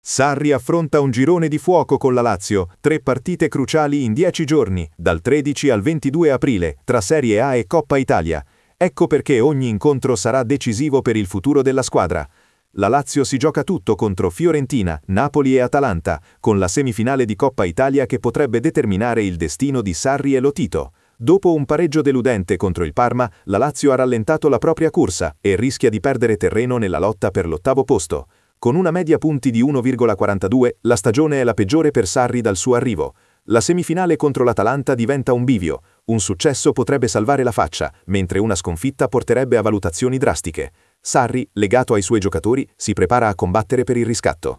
Sarri affronta un girone di fuoco con la Lazio, 3 partite cruciali in 10 giorni, dal 13 al 22 aprile, tra Serie A e Coppa Italia. Ecco perché ogni incontro sarà decisivo per il futuro della squadra. La Lazio si gioca tutto contro Fiorentina, Napoli e Atalanta, con la semifinale di Coppa Italia che potrebbe determinare il destino di Sarri e Lotito. Dopo un pareggio deludente contro il Parma, la Lazio ha rallentato la propria corsa e rischia di perdere terreno nella lotta per l'8° posto. Con una media punti di 1,42, la stagione è la peggiore per Sarri dal suo arrivo. La semifinale contro l'Atalanta diventa un bivio. Un successo potrebbe salvare la faccia, mentre una sconfitta porterebbe a valutazioni drastiche. Sarri, legato ai suoi giocatori, si prepara a combattere per il riscatto.